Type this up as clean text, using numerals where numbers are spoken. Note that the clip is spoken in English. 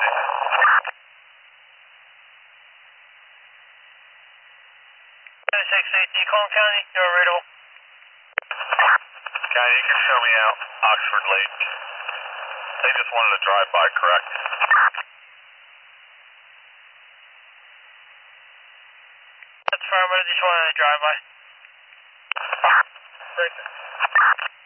Colin County, you're readable. County, you can show me out Oxford Lake. They just wanted to drive by, correct? That's fine, but I just wanted to drive by. Great.